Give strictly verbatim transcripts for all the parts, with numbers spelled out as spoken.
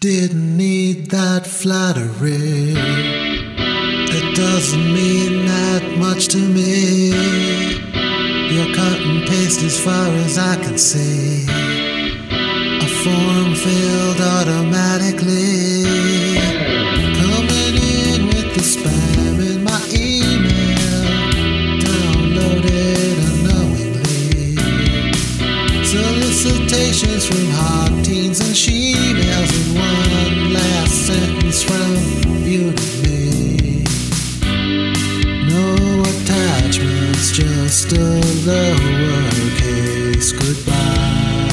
didn't need that flattery. It doesn't mean that much to me. You're cut and paste as far as I can see. A form filled automatically. Coming in with the spam in my email. Downloaded unknowingly. Solicitations from hot teens and she-males in one last sentence from you to me. No attachments, just a lowercase goodbye.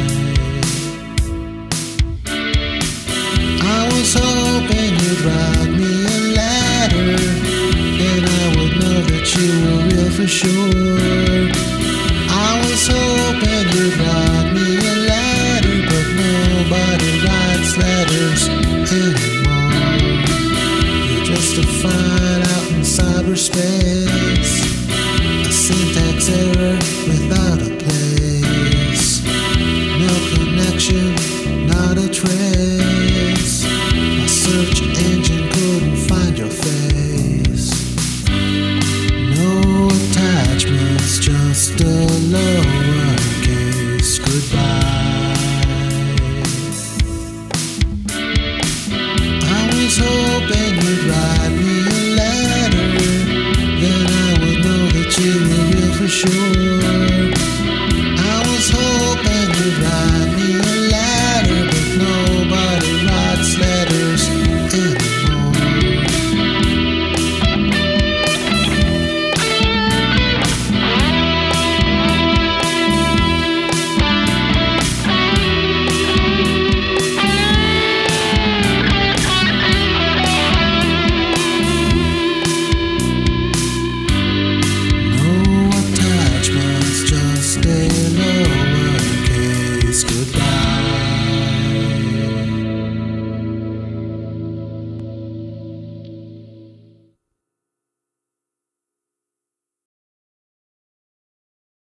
I was hoping you'd write me a letter, and I would know that you were real for sure. I was hoping you'd write me a letter, but nobody writes letters anymore. You're just a fine out in cyberspace, a syntax error without a place. No connection, not a trace. My search engine couldn't find your face. No attachments, just a lowercase goodbye. I was hoping you'd write me a letter, then I would know that you were real for sure.